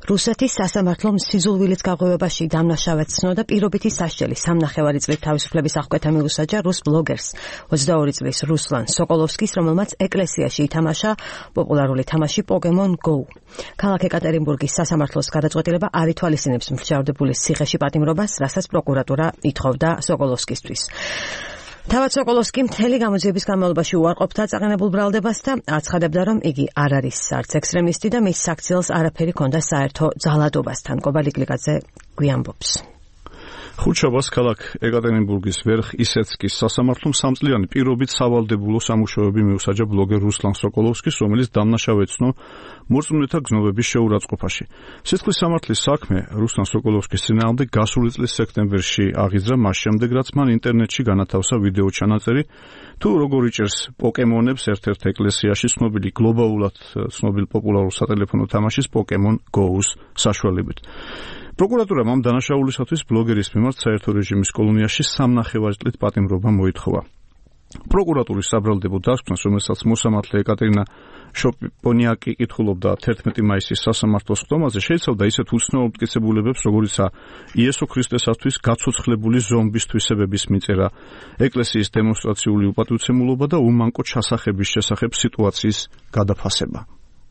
რუსეთის სასამართლომ სიზულვილის გაღვივებაში დამნაშავედ ცნოდა პირობითი სასჯელი 3.5 წლით თავისუფლების აღკვეთა მიუსაჯა რუს ბლოგერს 22 წლის რუსლან სოკოლოვსკის, რომელმაც ეკლესიაში ითამაშა პოპულარული თამაში Pokemon Go. ქალაქ ეკატერინბურგის სასამართლოს გადაწყვეტილება არ ითვალისწინებს მსჯავრდებულის ციხეში პატიმრობას, რასაც პროკურატურა ითხოვდა სოკოლოვსკისთვის. თავად სოკოლოვსკი მთელი გამოძიების განმავლობაში უარყოფდა წაყენებულ ბრალდებას და აცხადებდა, რომ იგი არ არის არც ექსტრემისტი და მის საქციელს არაფერი ჰქონდა საერთო ძალადობასთან. კობალი გლიკაძე გვიამბობს. ხუთშაბათს ქალაქ ეკატერინბურგის ვერხ ისეცკის სასამართლომ 3 წლიანი პირობით სავალდებულო სამუშაოები მიუსაჯა ბლოგერ რუსლან სოკოლოვსკის, რომელიც დამნაშავედ ცნო მორწმუნეთა გზნობების შეურაცხყოფაში. სისხლის სამართლის საქმე რუსლან სოკოლოვსკის წინააღმდეგ გასული წლის სექტემბერში აღიძრა, მას შემდეგ რაც მან ინტერნეტში განათავსა ვიდეო ჩანაწერი, თუ როგორ იჭერს პოკემონებს ერთ-ერთ ეკლესიაში ცნობილი გლობალურად ცნობილ პოპულარულ სატელეფონო თამაშის Pokemon Go-ს საშუალებით. პროკურატურამ ამ დანაშაულისათვის ბლოგერის მიმართ საერთო რეჟიმის კოლონიაში 3.5 წლით პატიმრობა მოითხოვა. პროკურატურის საბრალდებო დასკვნას, რომელსაც მოსამართლე ეკატერინა შოპონიაკი კითხულობდა 11 მაისის სასამართლოს ხდომაზე, შეიცავდა ისეთ უცნაურ მტკიცებულებებს, როგორიცაა იესო ქრისტესათვის გაცოცხლებული ზომბის თვისებების მიწერა, ეკლესიის დემონსტრაციული უპატივცემულობა და უმანკო ჩასახების შესახებ სიტუაციის გადაფასება.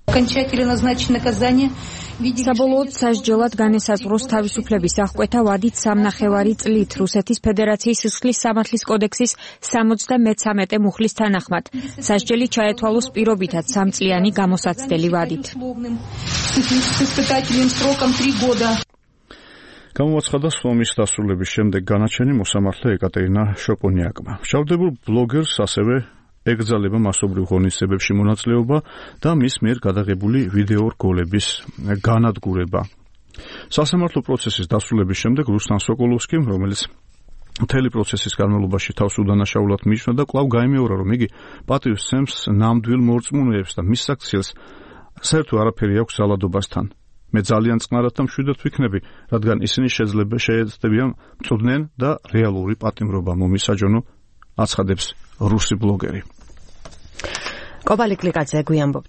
საბოლოოდ სასჯელად განესაზღვროს თავისუფლების აღკვეთა ვადით 3.5 წლით რუსეთის ფედერაციის სისხლის სამართლის კოდექსის 73 მუხლის თანახმად. სასჯელი ჩაეთვალოს პირობითად 3 წლიანი გამოსაცდელი ვადით. გამოაცხადა სვომის დასრულების შემდეგ განაჩენი მოსამართლე ეკატერინა შოპონიაკმა. მსჯავრდებულ ბლოგერს ასევე ეკრძალება მასობრივ ღონისძიებებში მონაწილეობა და მის მიერ გადაღებული ვიდეო რგოლების განადგურება. სასამართლო პროცესის დასრულების შემდეგ რუსლან სოკოლოვსკიმ, რომელიც მთელი პროცესის განმავლობაში თავს უდანაშაულად მიიჩნევა და კვლავ გაიმეორა, რომ იგი პატივს სცემს ნამდვილ მორწმუნეებს და მის საქციელს საერთო არაფერი აქვს ძალადობასთან. მე ძალიან წყნარად და მშვიდად ვიქნები, რადგან ისინი შეეცდებიან მწვდნენ და რეალური პატიმრობა მომისაჯონო, აცხადებს რუსი ბლოგერი. კობალი გლიკაძე გვიამბობს.